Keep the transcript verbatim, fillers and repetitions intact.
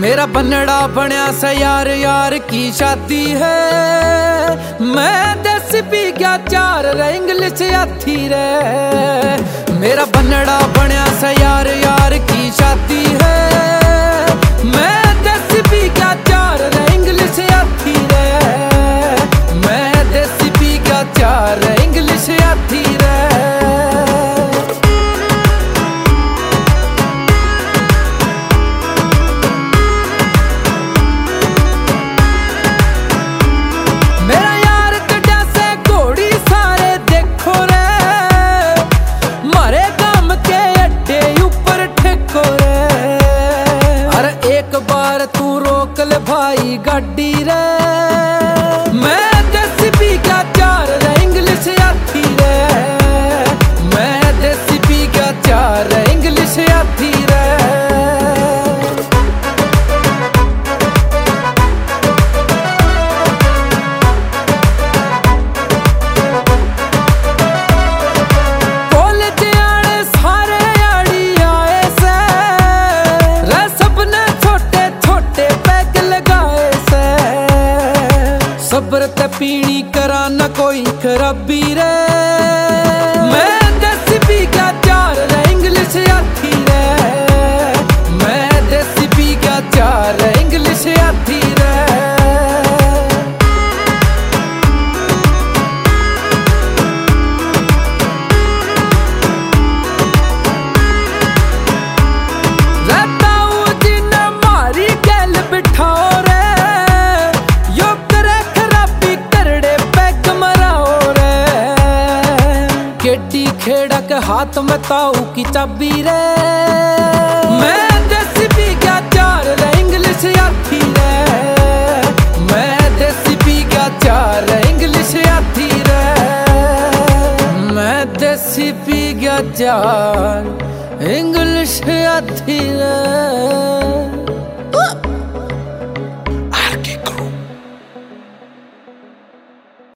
मेरा बनड़ा बनया सा यार यार की शादी है। मैं देसी पी गया चार रे इंग्लिश आथी रे। मेरा बनड़ा बनया सा यार यार की शादी है। मैं देसी पी गया चार रे इंग्लिश आथी रे। मैं देसी पी गया चार रे इंग्लिश आथी रे। तू रोक ले भाई गाड़ी रे। मैं देसी पी गया चार रे इंग्लिश आथी रे। मैं देसी पी गया चार रे इंग्लिश आथी रे। कॉलेज आले सारे आड़ी आए से रे। सबने छोटे छोटे पैग लगाए से। सब्र ते पीनी करा न कोई खराबी रे। मैं देसी पी गया चार रे इंग्लिश आथी रे। मैं देसी पी गया चार रे इंग्लिश आथी रे। केडी खेड़ा के हाथ में ताऊ की चाबी रे। मैं देसी पी गया चार रे इंग्लिश आथी रे। मैं देसी पी गया चार रे इंग्लिश आथी रे। मैं देसी पी गया चार इंग्लिश आथी रे।